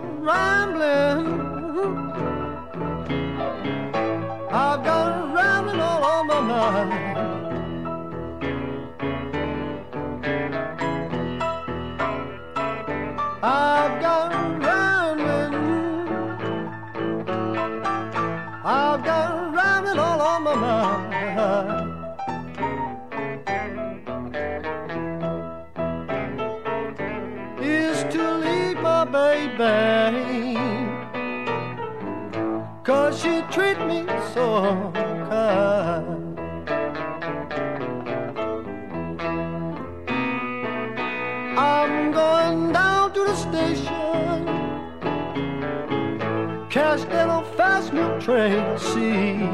rambling. I've got rambling all on my mind. I've got rambling. I've got rambling all on my mind. Is to leave my baby, 'cause she treat me so kind. I'm going down to the station, catch that old fast milk train, see.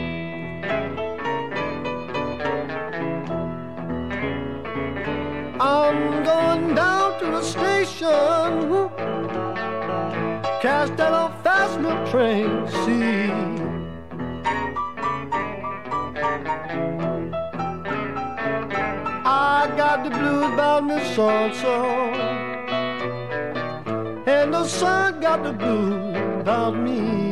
I'm going down to the station, catch that old fast milk train, see. I got the blues about me so-and-so, and the sun got the blues about me.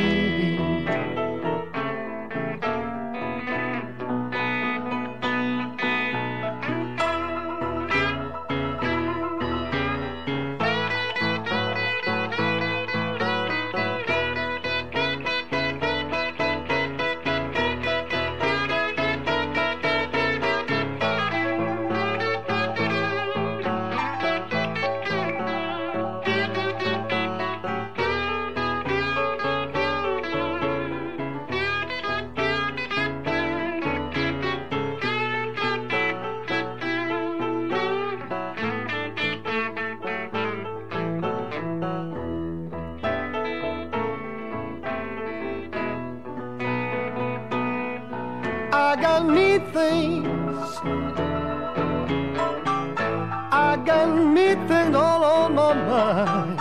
I got neat things, I got neat things all on my mind.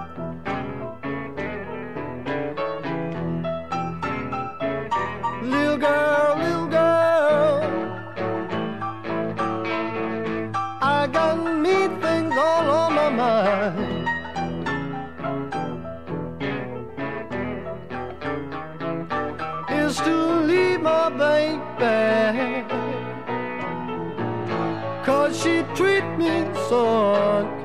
Little girl, I got neat things all on my mind. Is to leave my baby, 'cause she treat me so